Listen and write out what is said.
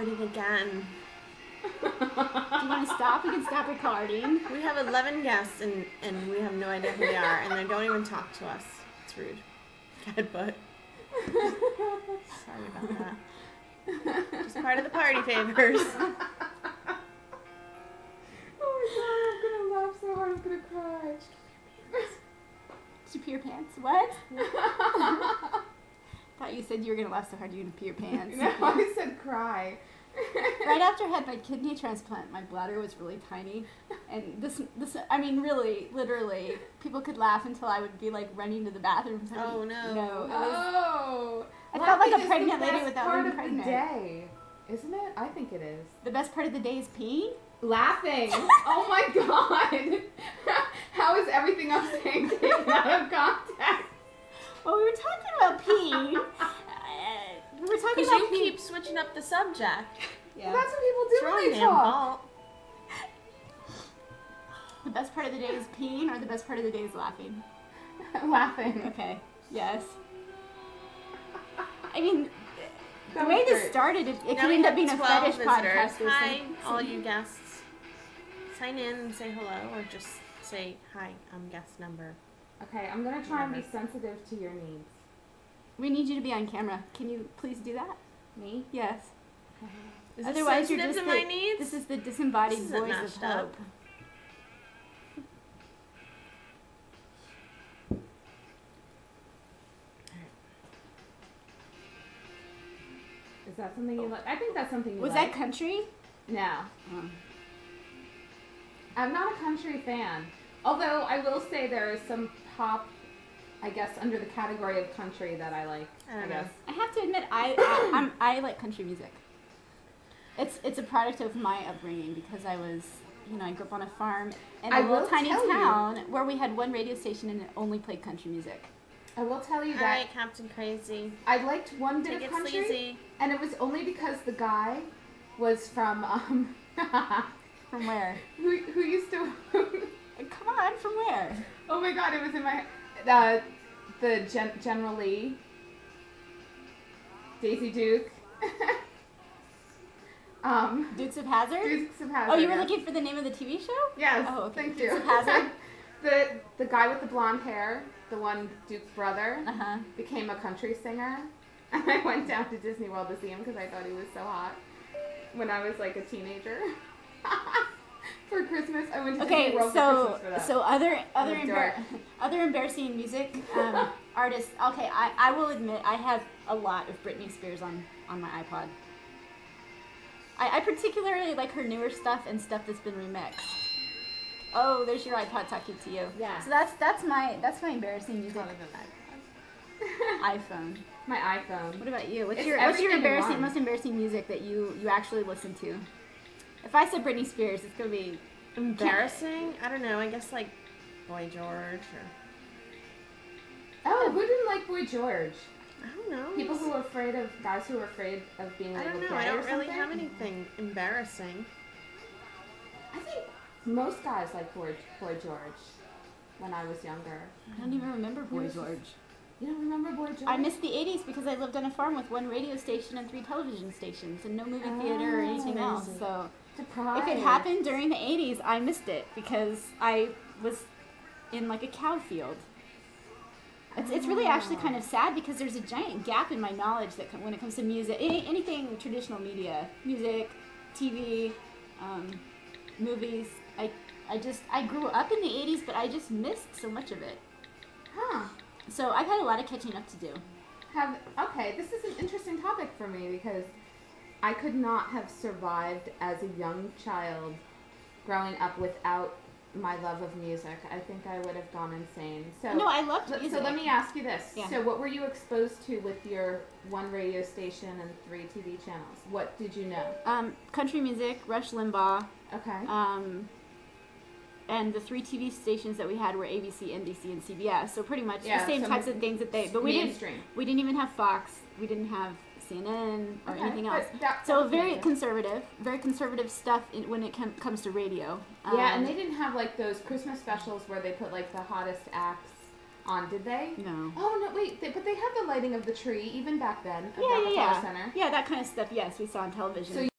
farting again. Do you want to stop? We can stop recording. We have 11 guests and we have no idea who they are, and they don't even talk to us. It's rude. God, but sorry about that. Just part of the party favors. Oh my god, I'm gonna laugh so hard, I'm gonna cry. Did you pee your pants? What? Thought you said you were gonna laugh so hard you're gonna pee your pants. No, I said cry. Right after I had my kidney transplant, my bladder was really tiny, and this, I mean, really, literally, people could laugh until I would be like running to the bathroom. Oh no! No, it was, Oh, I felt like a pregnant the lady best without part being of pregnant. the day, isn't it? I think it is. The best part of the day is peeing. Laughing. Oh my god. How is everything I'm saying taken out of context? Well, we were talking about peeing. We were talking Because about you peeing. keep switching up the subject. Yeah. Well, that's what people It's do really when they damn talk. fault. The best part of the day is peeing, or the best part of the day is laughing? Laughing. Okay. Yes. I mean, the That way was this great. started, it Now could we end up have being a 12 fetish visitors. podcast. Hi, all you guests. Sign in and say hello, or just say, hi, I'm guest number. Okay, I'm gonna try and be sensitive to your needs. We need you to be on camera. Can you please do that? Me? Yes. Is Otherwise, this you're sensitive just to my the, needs? This is the disembodied This isn't voice of matched up. hope. Is that something you like? I think that's something you Was like. that country? No. I'm not a country fan. Although I will say there is some pop, I guess, under the category of country that I like. I don't know. guess. I have to admit, I like country music. It's a product of my upbringing because I was, I grew up on a farm in I a little will tiny tell you. town where we had one radio station and it only played country music. I will tell you All that right, Captain Crazy. I liked one bit Take of it country, sleazy. and it was only because the guy was from From where? who used to. Come on, from where? Oh my god, it was in my the General Lee, Daisy Duke, Dukes of Hazzard? Dukes of Hazzard. Oh, you were yes. looking for the name of the TV show? Yes. Oh, okay. Thank Dukes you. of Hazzard? the guy with the blonde hair, the one Duke's brother, Uh-huh. became a country singer, and I went down to Disney World to see him because I thought he was so hot when I was like a teenager. For Christmas, I went to Okay, Disney World for so Christmas for that. so other a dork. other embarrassing music artists. Okay, I will admit I have a lot of Britney Spears on my iPod. I particularly like her newer stuff and stuff that's been remixed. Oh, there's your iPod talking to you. Yeah. So that's my embarrassing music. Probably the iPhone. My iPhone. What about you? What's It's your everything in one. most embarrassing music that you actually listen to? If I said Britney Spears, it's gonna be embarrassing? I don't know. I guess like Boy George or Oh, who didn't like Boy George? I don't know. People who were afraid of guys who were afraid of being I labeled don't know. gay I don't or really something? have anything embarrassing. I think most guys like Boy George when I was younger. I don't even remember Boy George. You don't remember Boy George? I missed the 80s because I lived on a farm with one radio station and 3 television stations and no movie theater or anything else. crazy. So Surprise. if it happened during the 80s, I missed it because I was in like a cow field. It's really actually kind of sad because there's a giant gap in my knowledge that when it comes to music, anything traditional media, music, TV, movies. I grew up in the 80s, but I just missed so much of it. Huh. So I've had a lot of catching up to do. Okay, this is an interesting topic for me because I could not have survived as a young child growing up without my love of music. I think I would have gone insane. So No, I loved music. So let me ask you this. Yeah. So what were you exposed to with your one radio station and 3 TV channels? What did you know? Country music, Rush Limbaugh, Okay. and the 3 TV stations that we had were ABC, NBC, and CBS. So pretty much Yeah, the same so types of things that they. But we mainstream. didn't even have Fox. We didn't have CNN or Okay, anything but else. that So was very major. conservative stuff when it comes to radio. Yeah, and they didn't have like those Christmas specials where they put like the hottest acts on, did they? No. Oh no, wait! But they had the lighting of the tree even back then at Yeah, Rockefeller yeah, yeah. Center. Yeah, that kind of stuff. Yes, we saw on television. So